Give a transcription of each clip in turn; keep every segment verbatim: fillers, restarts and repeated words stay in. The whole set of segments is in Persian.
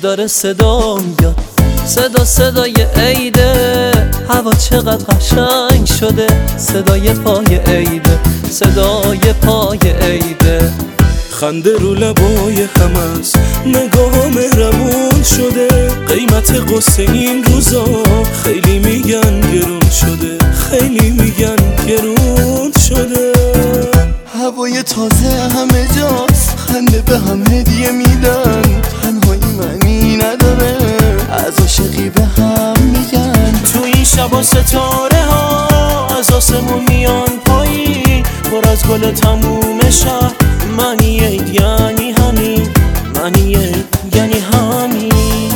داره صدا میاد، صدا صدای عیده، هوا چقدر قشنگ شده، صدای پای عیده، صدای پای عیده. خنده رو لبای هم است، نگاه مهربون شده، قیمت قصه این روزا خیلی میگن گرون شده، خیلی میگن گرون شده. هوای تازه همه جاست، خنده به هم هدیه میدن، تنهایی معنی نداره، از عاشقی به هم میگن. تو این شبا ستاره ها از آسمون میان پایین، پر از گل تموم شهر، معنی عید یعنی همین، معنی عید یعنی همین.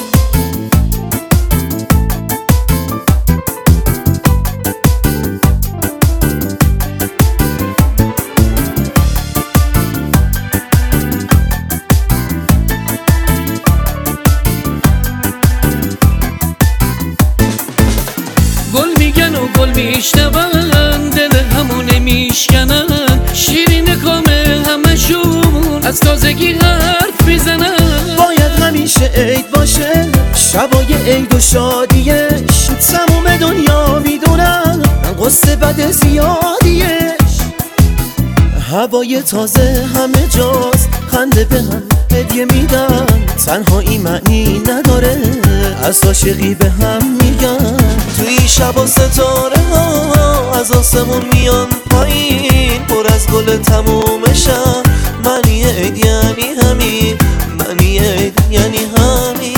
گل میگن و گل میشنون، دل همونه میشکنن، شیرین کامه همشون از تازگی حرف میزنن. باید همیشه عید باشه، شبای عید و شادیش، تموم دنیا میدونن قصه بد زیادیش. هوای تازه همه جاست، خنده به هم هدیه میدن، تنهایی معنی نداره، از عاشقی به هم میگن. توی شبا ستاره ها از آسمون میان پایین، پر از گل تموم شهر، معنی عید یعنی همین، معنی عید یعنی همین.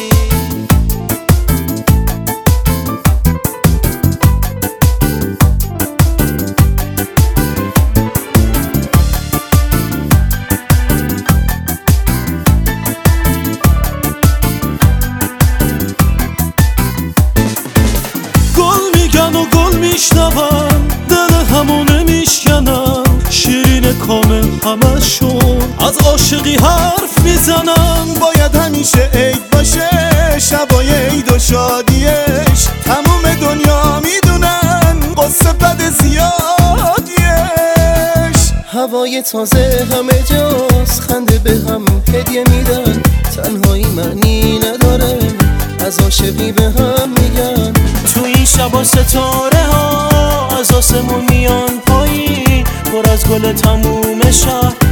و گل میشنون، دل همونه میشکنن، شیرین کامل همشون از عاشقی حرف میزنن. باید همیشه عید باشه، شبای عید و شادیش، تموم دنیا میدونن قصه بد زیادیش. هوای تازه همه جاست، خنده به هم هدیه میدن، تنهایی معنی نداره، از عاشقی به هم میگن. تو این شبا ستاره ها از آسمون میان پایین، پر از گل تموم شهر،